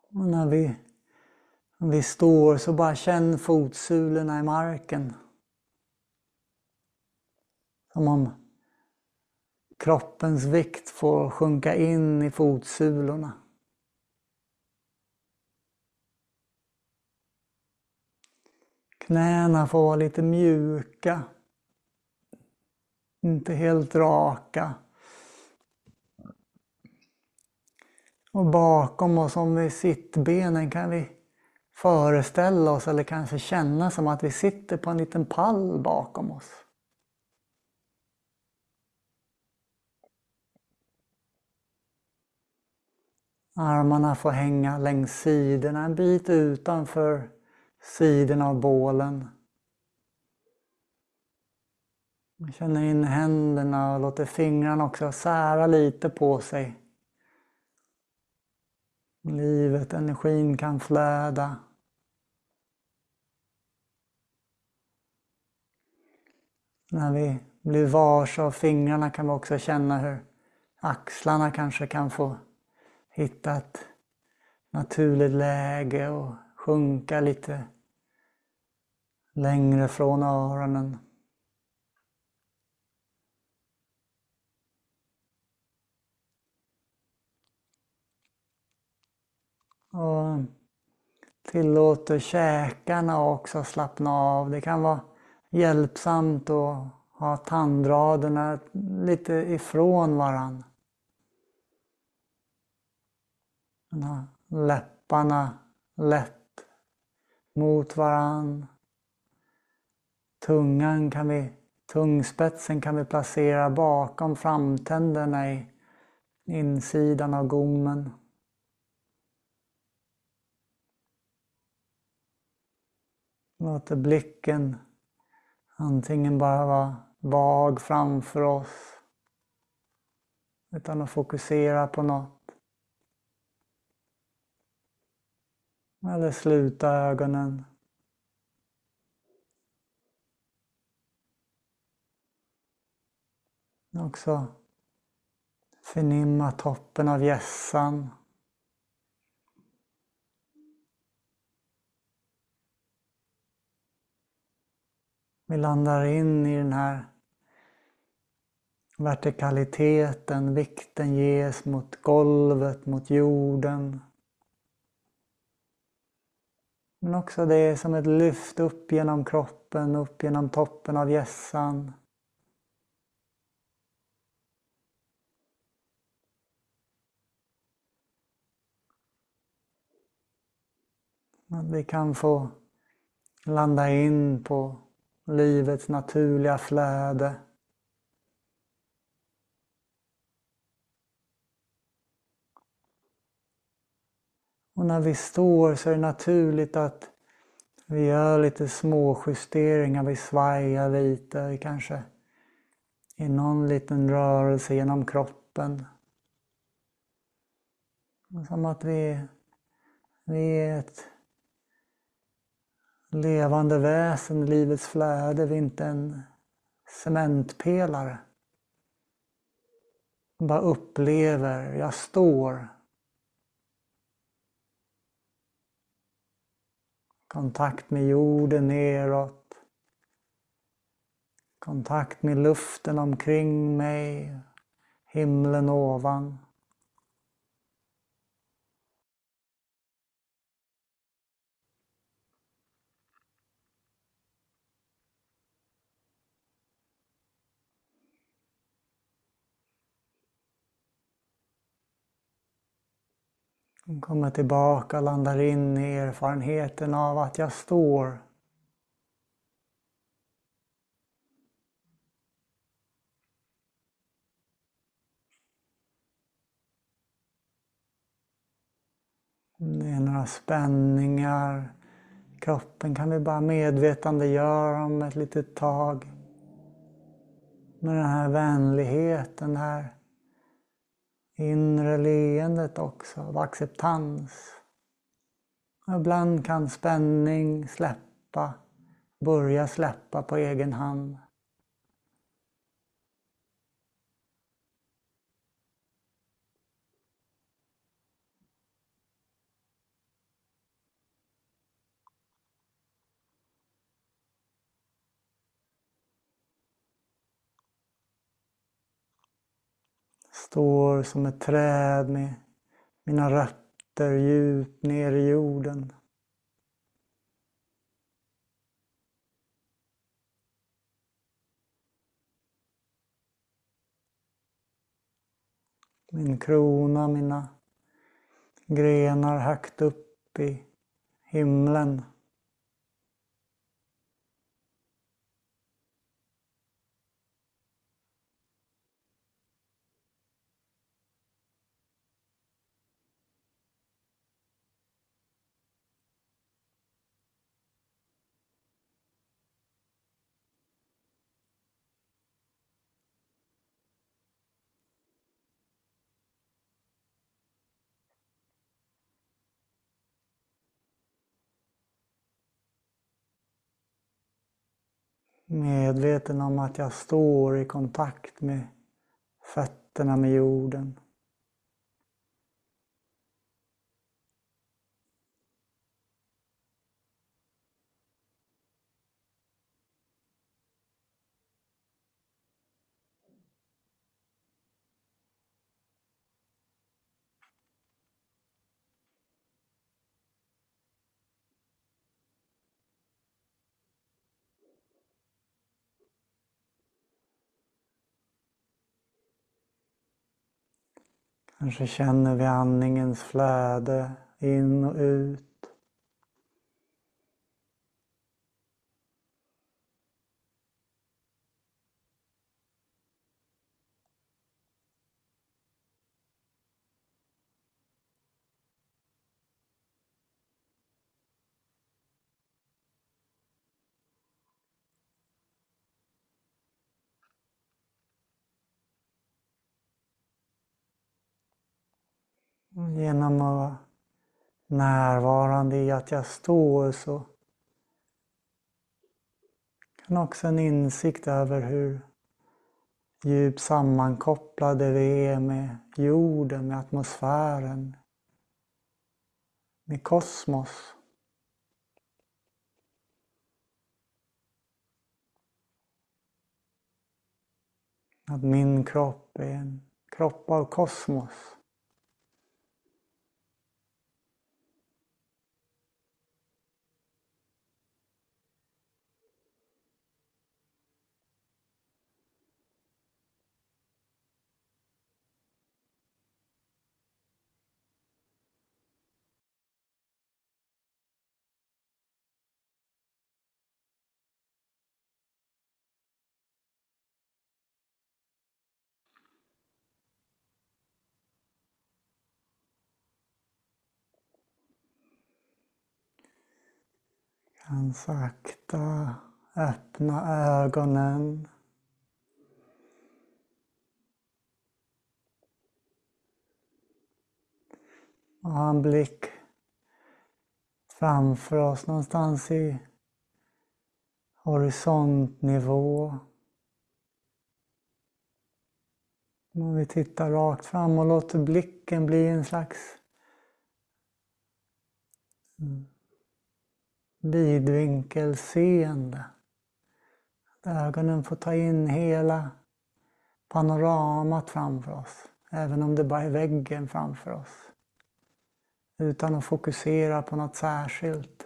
Och när vi står så bara känn fotsulorna i marken. Som om kroppens vikt får sjunka in i fotsulorna. Knäna får vara lite mjuka. Inte helt raka. Och bakom oss, om vi sittbenen, kan vi föreställa oss eller kanske känna som att vi sitter på en liten pall bakom oss. Armarna får hänga längs sidorna, en bit utanför sidorna av bålen. Känner in händerna och låter fingrarna också sära lite på sig. Livet, energin kan flöda. När vi blir varse av fingrarna kan vi också känna hur axlarna kanske kan få hitta ett naturligt läge och sjunka lite längre från öronen. Och tillåter käkarna också slappna av. Det kan vara hjälpsamt att ha tandraderna lite ifrån varann. Läpparna lätt mot varann. Tungspetsen kan vi placera bakom framtänderna i insidan av gommen. Låter blicken antingen bara vara vag framför oss utan att fokusera på något. Eller sluta ögonen. Också förnimma toppen av hjässan. Vi landar in i den här vertikaliteten, vikten ges mot golvet, mot jorden. Men också det är som ett lyft upp genom kroppen, upp genom toppen av hjässan. Att vi kan få landa in på livets naturliga flöde. Och när vi står så är det naturligt att vi gör lite små justeringar, vi svajar lite, vi kanske i någon liten rörelse genom kroppen. Som att vi är ett levande väsen i livets flöde, vi är inte en cementpelare. Bara upplever, jag står. Kontakt med jorden neråt. Kontakt med luften omkring mig. Himlen ovan. Kommer tillbaka och landar in i erfarenheten av att jag står. Det är några spänningar. Kroppen kan vi bara medvetandegöra om ett litet tag. Med den här vänligheten, det här inre leendet också, av acceptans. Ibland kan spänning börja släppa på egen hand. Står som ett träd med mina rötter djupt ner i jorden. Min krona, mina grenar högt upp i himlen. Medveten om att jag står i kontakt med fötterna med jorden. Kanske känner vi andningens flöde in och ut. Genom att vara närvarande i att jag står så kan också en insikt över hur djupt sammankopplade vi är med jorden, med atmosfären, med kosmos. Att min kropp är en kropp av kosmos. Kan sakta öppna ögonen. Och ha en blick framför oss någonstans i horisontnivå. Om vi tittar rakt fram och låter blicken bli en slags vidvinkelseende. Ögonen får ta in hela panoramat framför oss, även om det bara är väggen framför oss. Utan att fokusera på något särskilt.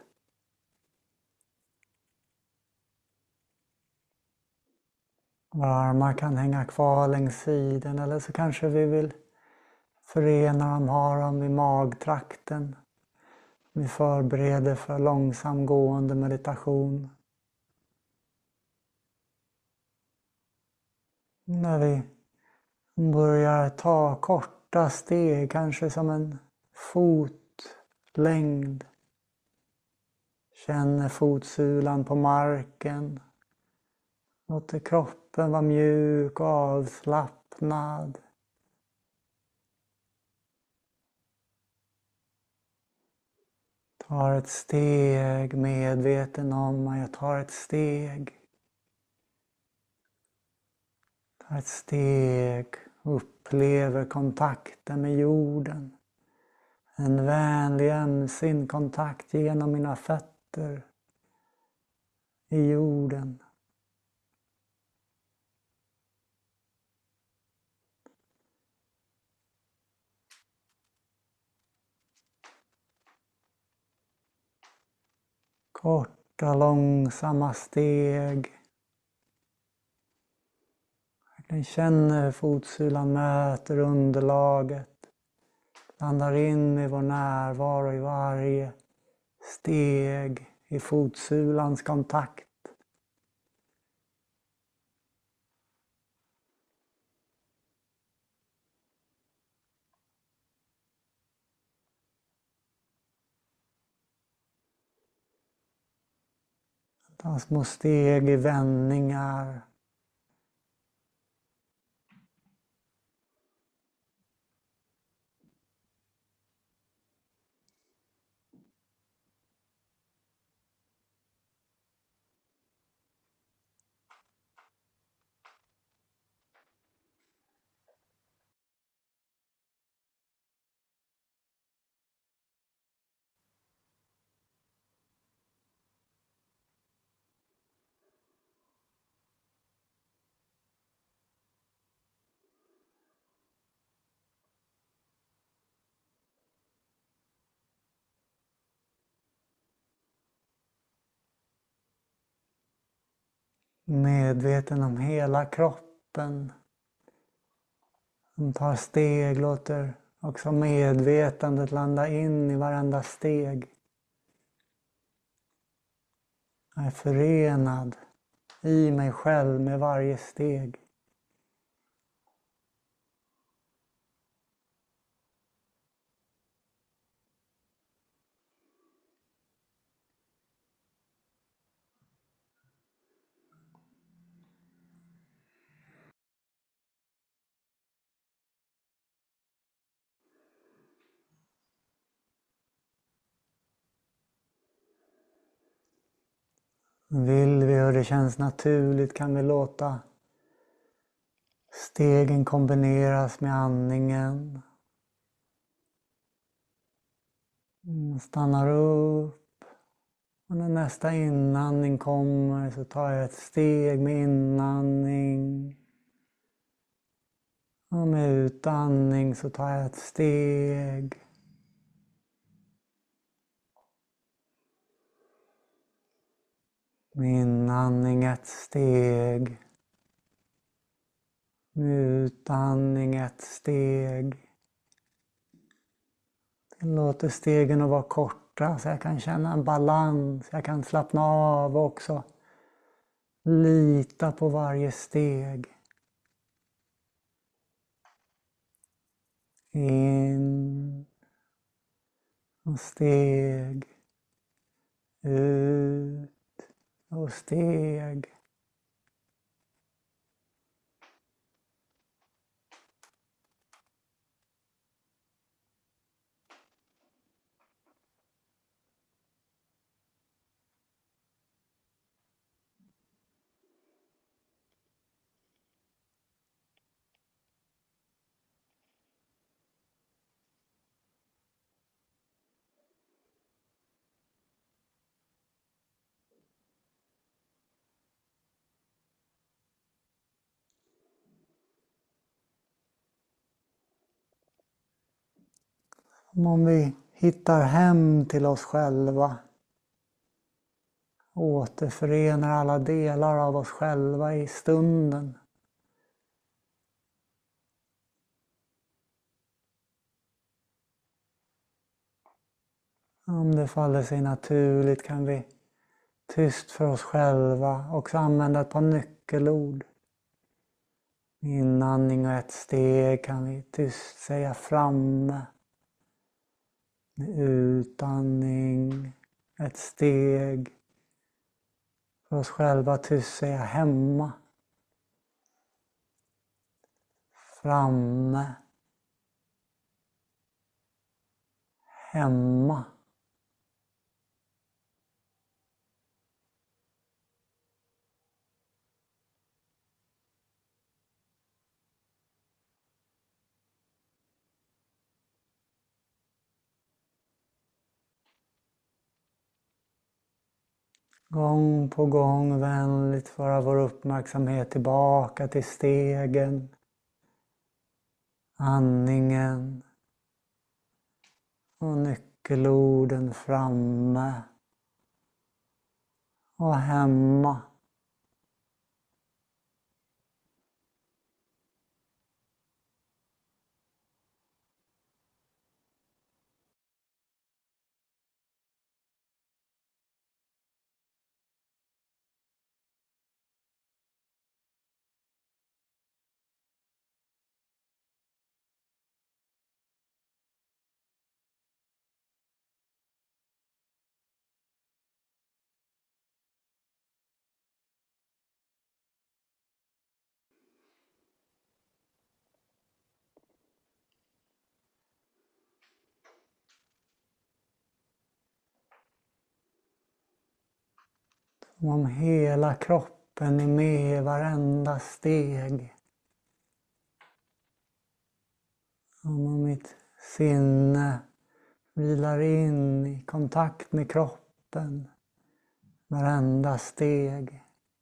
Våra armar kan hänga kvar längs sidan eller så kanske vi vill förena dem, ha dem i magtrakten. Vi förbereder för långsam gående meditation. När vi börjar ta korta steg, kanske som en fotlängd. Känner fotsulan på marken. Låter kroppen vara mjuk och avslappnad. Tar ett steg, medveten om att jag tar ett steg. Tar ett steg, upplever kontakten med jorden. En vänlig ömsint kontakt genom mina fötter i jorden. Korta, långsamma steg. Jag känner hur fotsulan möter underlaget. Landar in i vår närvaro i varje steg i fotsulans kontakt. Ta små steg i vändningar. Medveten om hela kroppen. Som tar steg, låter också medvetandet landa in i varenda steg. Jag är förenad i mig själv med varje steg. Vill vi och det känns naturligt kan vi låta stegen kombineras med andningen. Stannar upp och när nästa inandning kommer så tar jag ett steg med inandning. Och med utandning så tar jag ett steg. Med inandning ett steg. Med utandning ett steg. Jag låter stegen att vara korta så jag kan känna en balans. Jag kan slappna av och också lita på varje steg. In och steg. Ut och steg. Om vi hittar hem till oss själva, återförenar alla delar av oss själva i stunden. Om det faller sig naturligt kan vi tyst för oss själva också använda ett par nyckelord. Med inandning och ett steg kan vi tyst säga framme. Med utandning, ett steg. För oss själva tyst säga hemma. Framme. Hemma. Gång på gång vänligt föra vår uppmärksamhet tillbaka till stegen, andningen och nyckelorden framme, och hemma. Som om hela kroppen är med i varenda steg. Som om mitt sinne vilar in i kontakt med kroppen. Varenda steg.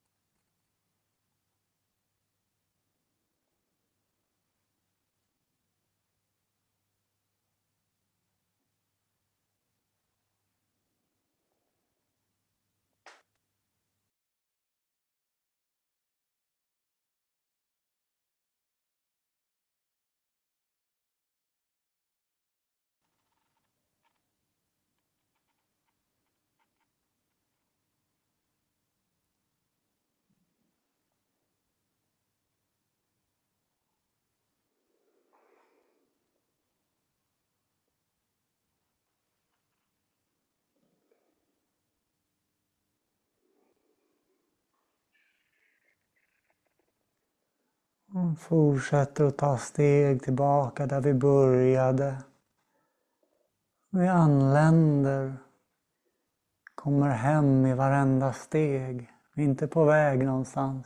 Och fortsätter att ta steg tillbaka där vi började. Vi anländer, kommer hem i varenda steg, inte på väg någonstans.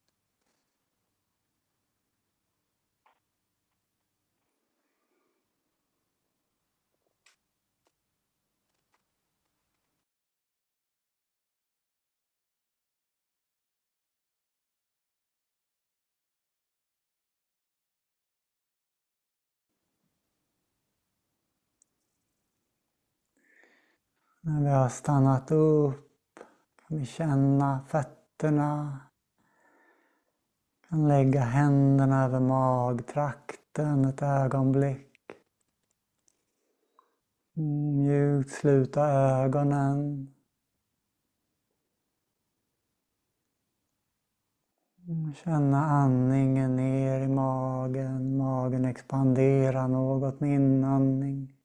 När vi har stannat upp kan vi känna fötterna. Kan lägga händerna över magtrakten ett ögonblick. Mjukt sluta ögonen. Känna andningen ner i magen. Magen expanderar något med inandning.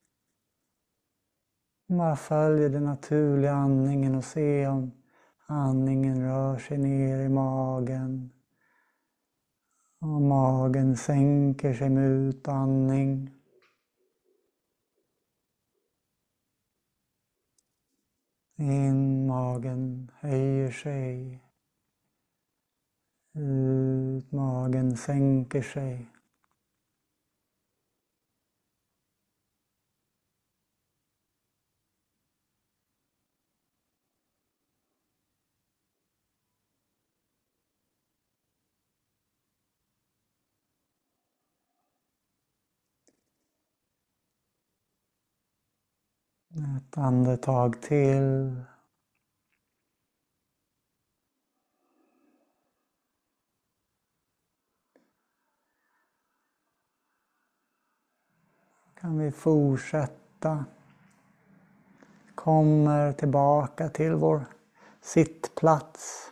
Bara följ den naturliga andningen och se om andningen rör sig ner i magen. Och magen sänker sig med utandning. In, magen höjer sig. Ut, magen sänker sig. Ett andetag till. Kan vi fortsätta. Kommer tillbaka till vår sittplats.